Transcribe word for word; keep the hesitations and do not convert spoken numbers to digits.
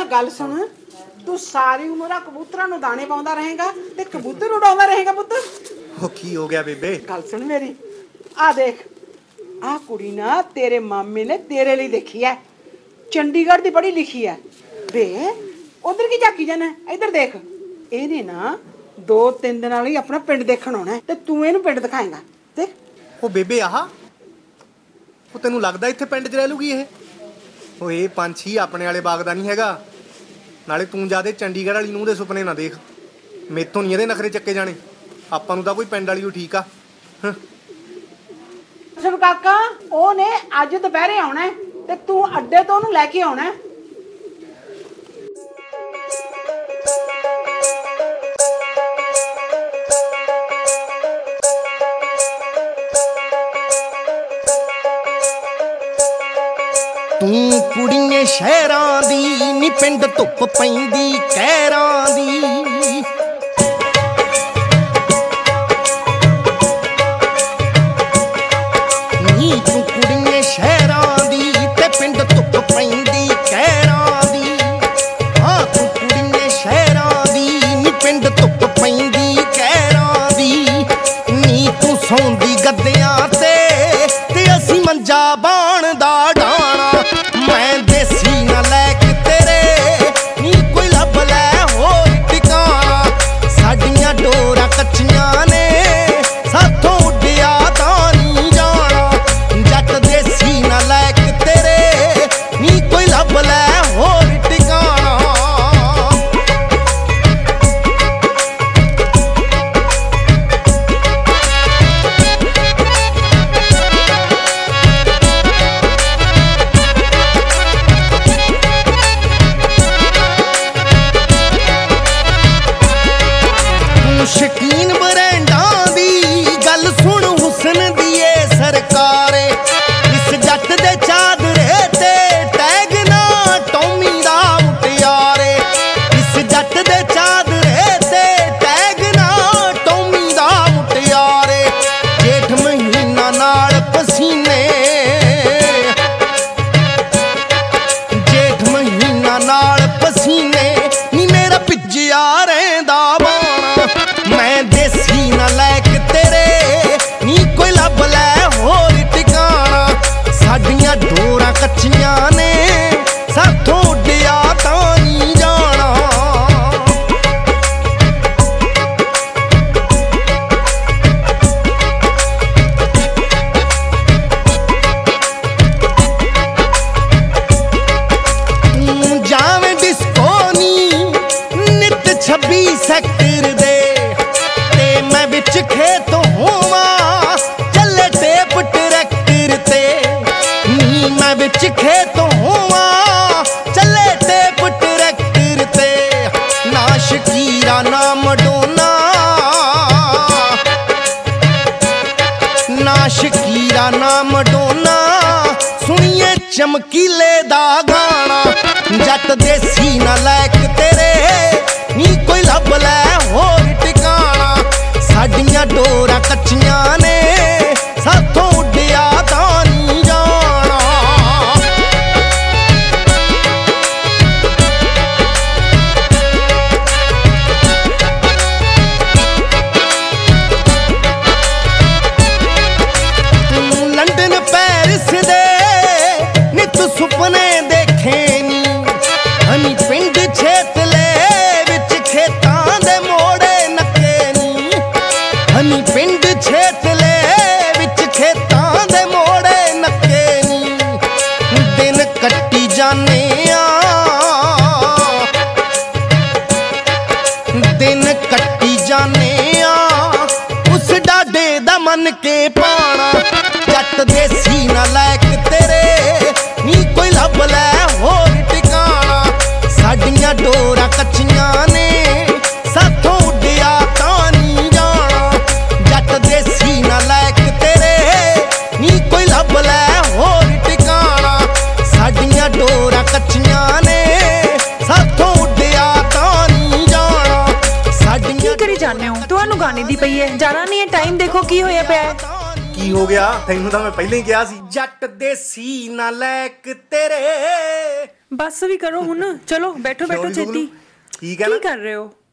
गल सुन, तू सारी उम्र कबूतरां नूं दाने पाउंदा रहेगा ते कबूतर उड़ाउंदा रहेगा पुत्त। ओ की हो गया बेबे? गल सुन मेरी, आ देख आ कुड़ी ना तेरे मामे ने तेरे लिए देखी है, चंडीगढ़ दी पढ़ी लिखी है। बे उधर की झाकी जाना, इधर देख, इहने ना दो तीन दिन वाली अपना पिंड देखण आउणा है ते तू इहनूं पिंड दिखाएगा। देख ओ बेबे आह ओ तैनूं लगदा इत्थे पिंड 'च रह लूगी ਇਹ? ओ ਇਹ ਪੰਛੀ ਆਪਣੇ ਵਾਲੇ ਬਾਗ ਦਾ ਨਹੀਂ ਹੈਗਾ। ਨਾਲੇ ਤੂੰ ਜਾਦੇ ਚੰਡੀਗੜ੍ਹ ਵਾਲੀ ਨੂੰਹ ਦੇ ਸੁਪਨੇ ਨਾ ਦੇਖ, ਮੇਥੋਂ ਨਹੀਂ ਇਹਦੇ ਨਖਰੇ ਚੱਕੇ ਜਾਣੇ। ਆਪਾਂ ਨੂੰ ਤਾਂ ਕੋਈ ਪਿੰਡ ਵਾਲੀ ਓ ਠੀਕ ਆ। ਸੁਣ ਕਾਕਾ, ਉਹਨੇ ਅੱਜ ਦੁਪਹਿਰੇ ਆਉਣਾ ਤੇ ਤੂੰ ਅੱਡੇ ਤੋਂ ਉਹਨੂੰ ਲੈ ਕੇ ਆਉਣਾ। ਤੂੰ ਕੁੜੀਏ ਸ਼ਹਿਰਾਂ ਦੀ ਨੀ ਪਿੰਡ ਧੁੱਪ ਪੈਂਦੀ ਕਹਿਰਾਂ ਦੀ। ਨੀ ਤੂੰ ਕੁੜੀਏ ਸ਼ਹਿਰਾਂ ਦੀ ਤੇ ਪਿੰਡ ਧੁੱਪ ਪੈਂਦੀ ਕਹਿਰਾਂ ਦੀ। ਹਾਂ ਤੂੰ ਕੁੜੀਏ ਸ਼ਹਿਰਾਂ ਦੀ ਨੀ ਪਿੰਡ ਧੁੱਪ ਪੈਂਦੀ ਕਹਿਰਾਂ ਦੀ। ਨੀ ਤੂੰ ਸੌਂਦੀ ਗੱਦਿਆਂ ਤੇ ਤੇ ਅਸੀਂ ਮੰਜਾ ਬਾਣ ਦਾ ਡਾਣਾ। ਮੈਂ ਦੇਸੀ ਨਾ ਲੈ ਕੇ ਤੇਰੇ ਨੀ ਕੋਈ ਲੱਭ ਲੈ ਹੋਰ ਟਿਕਾਣਾ। ਸਾਡੀਆਂ ਡੋਰਾਂ ਕੱਚੀਆਂ ਨੇ ਸਾਥੋਂ ਉੱਡਿਆ ਤਾਂ ਨਹੀਂ ਜਾਣਾ। ਜੱਟ ਦੇਸੀ ਨਾ ਲੈ ਕੇ ਤੇਰੇ ਨੀ ਕੋਈ ਲੱਭ ਲੈ ਹੋਰ ਟਿਕਾਣਾ। ਸ਼ਕੀਨ ਬਰੈਂਡਾਂ ਦੀ ਗੱਲ ਸੁਣ ਹੁਸਨ ਦੀ ਏ ਸਰਕਾਰੇ। ਇਸ ਜੱਟ ਦੇ ਚਾਦਰੇ ਤੇ ਟੈਗ ਨਾ ਟੌਮੀ ਦਾ ਮੁਟਿਆਰੇ। ਇਸ ਜੱਟ ਦੇ ਚਾਦਰੇ ਤੇ ਟੈਗ ਨਾ ਟੌਮੀ ਦਾ ਮੁਟਿਆਰੇ। ਜੇਠ ਮਹੀਨਾ ਨਾਲ ਪਸੀਨੇ ਜੇਠ ਮਹੀਨਾ ਨਾਲ ਪਸੀਨੇ ਨੀ ਮੇਰਾ ਭਿੱਜਿਆ ਰਹਿੰਦਾ ਬਾਣਾ। ਮੈਂ ਦੇਸੀ ਨਾ ਲੈ ਕੇ ਤੇਰੇ ਨੀ ਕੋਈ ਲੱਭ ਲੈ ਹੋਰ ਟਿਕਾਣਾ। ਸਾਡੀਆਂ ਡੋਰਾਂ ਕੱਚੀਆਂ ਨੇ ਸਾਥੋਂ ਉੱਡਿਆ ਤਾਂ ਨਹੀਂ ਜਾਣਾ। ਤੂੰ ਜਾਵੇਂ ਡਿਸਕੋ ਨੀ ਨਿੱਤ ਛੱਬੀ ਸੈਕਟਰ ਦੇ ਤੇ ਮੈਂ ਵਿੱਚ ਖੇਤ ਹੋਵਾਂ ਚੱਲੇ ਟੇਪ ਟਰੈਕਟਰ ਤੇ। ਨੀ ਮੈਂ ਵਿੱਚ ਖੇਤ ਹੋਵਾਂ ਚੱਲੇ ਟੇਪ ਟਰੈਕਟਰ ਤੇ। ਨਾ ਸ਼ਕੀਰਾ ਨਾ ਮਡੋਨਾ ਨਾ ਸ਼ਕੀਰਾ ਨਾ ਮਡੋਨਾ ਸੁਣੀਏ ਚਮਕੀਲੇ ਦਾ ਗਾਣਾ। ਜੱਟ ਦੇਸੀ ਨਾ ਲੈ ਕੇ ਤੇਰੇ ਨੀ ਕੋਈ ਲੱਭ ਲੈ ਹੋਰ ਟਿਕਾਣਾ। ਸਾਡੀਆਂ ਡੋਰਾਂ ਕੱਚੀਆਂ ਨੇ ਸਾਥੋਂ ਉੱਡਿਆ ਤਾਂ ਨਹੀਂ ਜਾਣਾ। ਤੂੰ ਲੰਡਨ ਪੈਰਿਸ ਦੇ ਨਿੱਤ ਸੁਪਨੇ ਦੇਖੇ ਨੀ। ਹਨੀ ਪਿੰਡ ਛੇਤਲੇ ਵਿੱਚ ਖੇਤਾਂ ਦੇ ਮੋੜੇ ਨੱਕੇ ਨੀ। ਹਨੀ ਪਿੰਡ ਛੇਤਲੇ ਵਿੱਚ ਖੇਤਾਂ ਦੇ ਮੋੜੇ ਨੱਕੇ ਨੀ। ਦਿਨ ਕੱਟੀ ਜਾਨੇ ਆ ਦਿਨ ਕੱਟੀ ਜਾਨੇ ਆ ਉਸ ਡਾਡੇ ਦਾ ਮੰਨ ਕੇ ਪਾਣਾ। ਜੱਟ ਦੇਸੀ ਨਾ ਲੈ ਕੇ ਤੇਰੇ ਨੀ ਕੋਈ ਲੱਭ ਲੈ ਹੋਰ ਟਿਕਾਣਾ। ਸਾਡੀਆਂ ਡੋਰਾਂ ਕੱਚੀਆਂ ਨੇ ਸਾਥੋਂ ਉੱਡਿਆ ਤਾਂ ਨਹੀਂ ਜਾਣਾ। ਜੱਟ ਦੇਸੀ ਨਾ ਲੈ ਕੇ ਤੇਰੇ ਨੀ ਕੋਈ ਲੱਭ ਲੈ ਹੋਰ ਟਿਕਾਣਾ। ਸਾਡੀਆਂ ਡੋਰਾਂ ਕੱਚੀਆਂ ਨੇ ਸਾਥੋਂ ਉੱਡਿਆ ਤਾਂ ਨਹੀਂ ਜਾਣਾ। ਸਾਡੀਆਂ ਕੀ ਕਰੀ ਜਾਂਦੇ ਹੋ? ਤੁਹਾਨੂੰ ਗਾਣੇ ਦੀ ਪਈ ਹੈ, ਜਾਣਾ ਨਹੀਂ ਹੈ। ਟਾਈਮ ਦੇਖੋ ਕੀ ਹੋਇਆ ਪਿਆ ਹੈ। ਕੀ ਹੋ ਗਿਆ? ਤੈਨੂੰ ਤਾਂ ਮੈਂ ਪਹਿਲਾਂ ਹੀ ਕਿਹਾ ਸੀ। ਜੱਟ ਦੇਸੀ ਨਾ ਲੈ ਕੇ ਤੇਰੇ ਬਸ ਵੀ ਕਰੋ ਹੁਣ, ਚਲੋ ਬੈਠੋ ਬੈਠੋ Sorry, ਛੇਤੀ। ਗੁਗਲੂ, ਕੀ ਕਹਿਣਾ? ਕੀ ਕਰ ਰਹੇ ਹੋ?